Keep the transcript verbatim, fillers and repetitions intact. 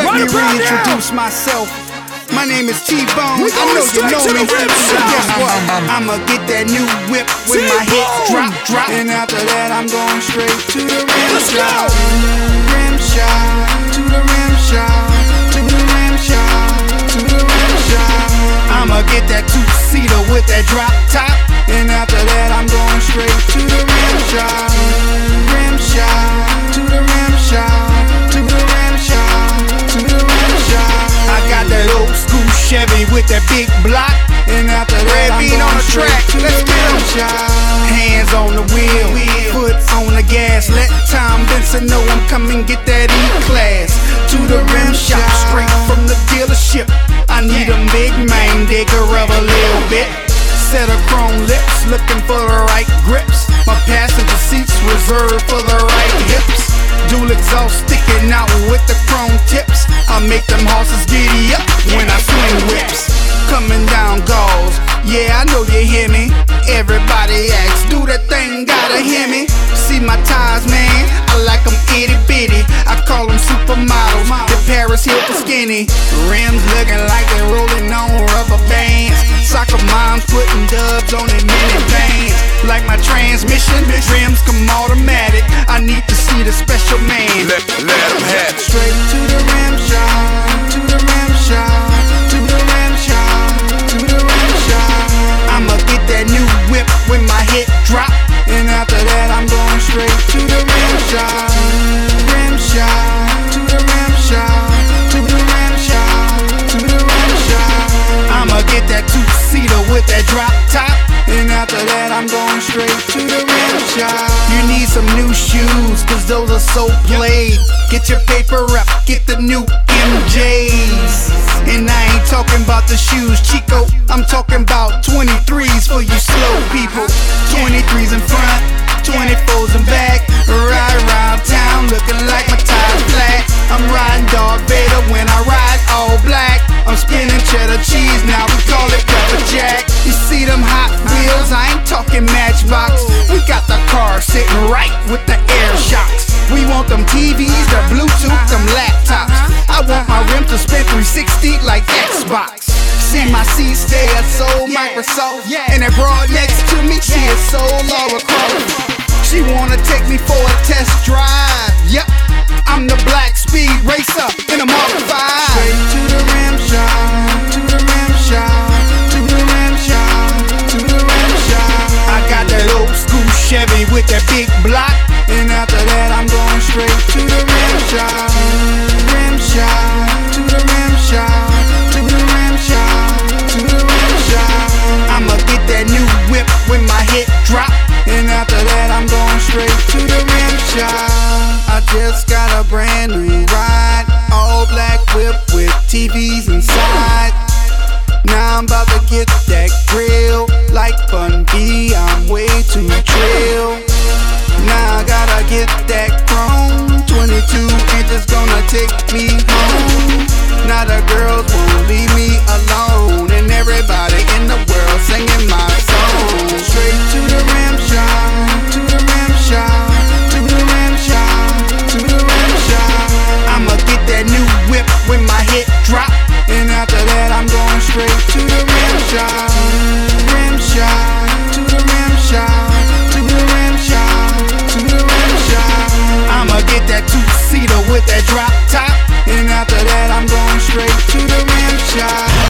Let me reintroduce myself. My name is T-Bone. I know you know me. So guess what? I'ma get that new whip with my hit drop, drop. And after that, I'm going straight to the rim shot. Rim shot, to the rim shot, to the rim shot, to the rim shot. I'ma get that two-seater with that drop top. And after that, I'm going straight to the rim shot. Rim shot, to the rim shot, to the rim shot, to the rim shot. I got that old school Chevy with that big block. And after that, I'm going on the track. Let's get them. Hands on the wheel, foot on the gas. Let Tom Benson know I'm coming, get that E-Class. To the rim shop, straight from the dealership. I need a big main digger of a little bit. Set of chrome lips, looking for the right grips. My passenger seats reserved for the right hips. Dual exhaust sticking out with the chrome tips. I make them horses giddy up when I swing whips. Coming down gauze, yeah, I know you hear me. Everybody asks, do that thing gotta hear me? See my ties, man, I like them itty bitty. I call them supermodels, the Paris Hilton skinny. Rims looking like they're rolling on rubber bands. Soccer moms putting dubs on their mini vans. Like my transmission, rims come automatic. I need to see the special man. Let, let him have it. Straight to the rim shot, to the rim shot, to the rim shot, to the rim shot. I'ma get that new whip with my hit drop. And after that, I'm going straight to the rim shot. Rim shot, to the rim shot, to the rim shot, to the rim shot. I'ma get that two-seater with that drop top. And after that, I'm going straight to the rim shop. You need some new shoes, cause those are so played. Get your paper up, get the new M J's. And I ain't talking about the shoes, Chico. I'm talking about twenty-threes for you slow people. twenty-threes in front, twenty-fours in back. Ride around town looking like my tires flat. I'm riding Darth Vader when I ride all black. I'm spinning cheddar cheese, now we call it pepper jack. You see them Hot Wheels, I ain't talking Matchbox. We got the car sitting right with the air shocks. We want them T Vs, the Bluetooth, them laptops. I want my rim to spin three sixty like Xbox. See my seat stay at Soul Microsoft. And that broad next to me, she is Soul Laura Croft. She wanna take me for a test drive. Yep, I'm the black speed racer in a Mark five. Straight to the rim shot, to the rim shot, to the rim shot, to the rim shot. I got that old school Chevy with that big block. And after that, I'm going straight to the rim shot. Rim shot, to the rim shot, to the rim shot, to the rim shot. I'ma get that new whip with my hit drop. And after that, I'm going straight to the rim shot. I just got a brand new ride, all black whip with T Vs inside. Now I'm about to get that grill, like Bun B, I'm way too trill. Now I gotta get that chrome, twenty-two inches gonna take me